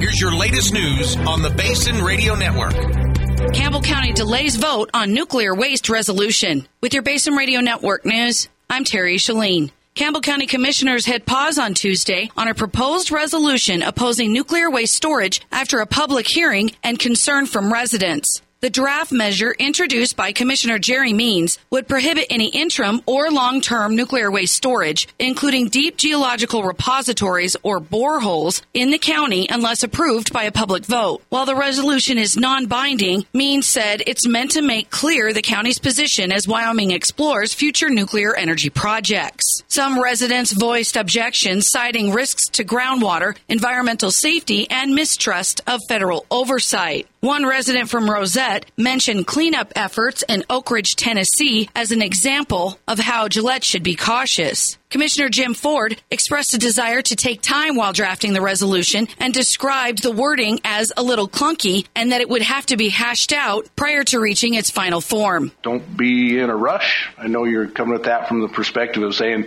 Here's your latest news on the Basin Radio Network. Campbell County delays vote on nuclear waste resolution. With your Basin Radio Network news, I'm Terry Shalene. Campbell County commissioners hit pause on Tuesday on a proposed resolution opposing nuclear waste storage after a public hearing and concern from residents. The draft measure introduced by Commissioner Jerry Means would prohibit any interim or long-term nuclear waste storage, including deep geological repositories or boreholes in the county unless approved by a public vote. While the resolution is non-binding, Means said it's meant to make clear the county's position as Wyoming explores future nuclear energy projects. Some residents voiced objections, citing risks to groundwater, environmental safety, and mistrust of federal oversight. One resident from Rosette mentioned cleanup efforts in Oak Ridge, Tennessee, as an example of how Gillette should be cautious. Commissioner Jim Ford expressed a desire to take time while drafting the resolution and described the wording as a little clunky and that it would have to be hashed out prior to reaching its final form. Don't be in a rush. I know you're coming at that from the perspective of saying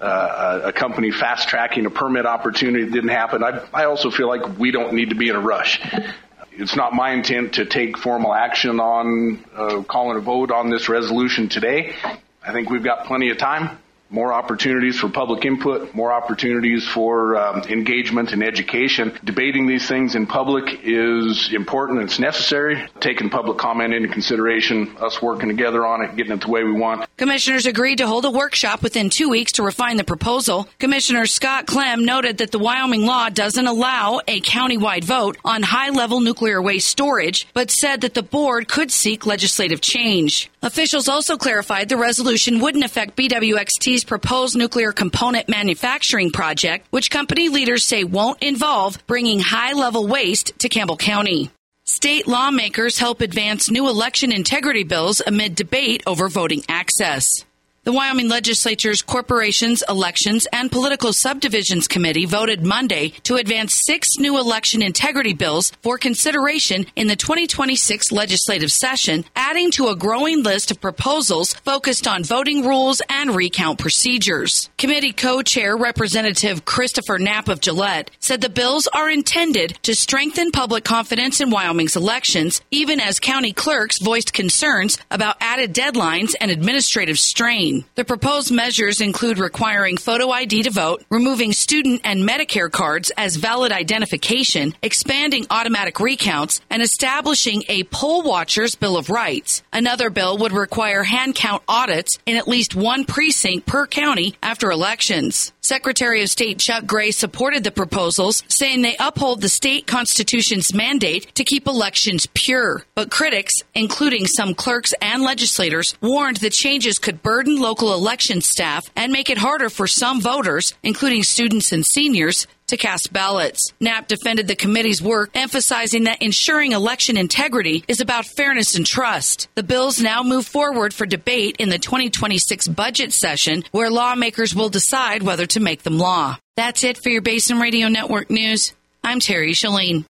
a company fast-tracking a permit opportunity didn't happen. I also feel like we don't need to be in a rush. It's not my intent to take formal action on calling a vote on this resolution today. I think we've got plenty of time. More opportunities for public input, more opportunities for engagement and education. Debating these things in public is important. It's necessary. Taking public comment into consideration, us working together on it, getting it the way we want. Commissioners agreed to hold a workshop within 2 weeks to refine the proposal. Commissioner Scott Clem noted that the Wyoming law doesn't allow a countywide vote on high-level nuclear waste storage, but said that the board could seek legislative change. Officials also clarified the resolution wouldn't affect BWXT's proposed nuclear component manufacturing project, which company leaders say won't involve bringing high-level waste to Campbell County. State lawmakers help advance new election integrity bills amid debate over voting access. The Wyoming Legislature's Corporations, Elections, and Political Subdivisions Committee voted Monday to advance 6 new election integrity bills for consideration in the 2026 legislative session, adding to a growing list of proposals focused on voting rules and recount procedures. Committee co-chair Representative Christopher Knapp of Gillette said the bills are intended to strengthen public confidence in Wyoming's elections, even as county clerks voiced concerns about added deadlines and administrative strain. The proposed measures include requiring photo ID to vote, removing student and Medicare cards as valid identification, expanding automatic recounts, and establishing a poll watcher's Bill of Rights. Another bill would require hand count audits in at least one precinct per county after elections. Secretary of State Chuck Gray supported the proposals, saying they uphold the state constitution's mandate to keep elections pure. But critics, including some clerks and legislators, warned the changes could burden local election staff and make it harder for some voters, including students and seniors, to cast ballots. Knapp defended the committee's work, emphasizing that ensuring election integrity is about fairness and trust. The bills now move forward for debate in the 2026 budget session, where lawmakers will decide whether to make them law. That's it for your Basin Radio Network news. I'm Terry Shalene.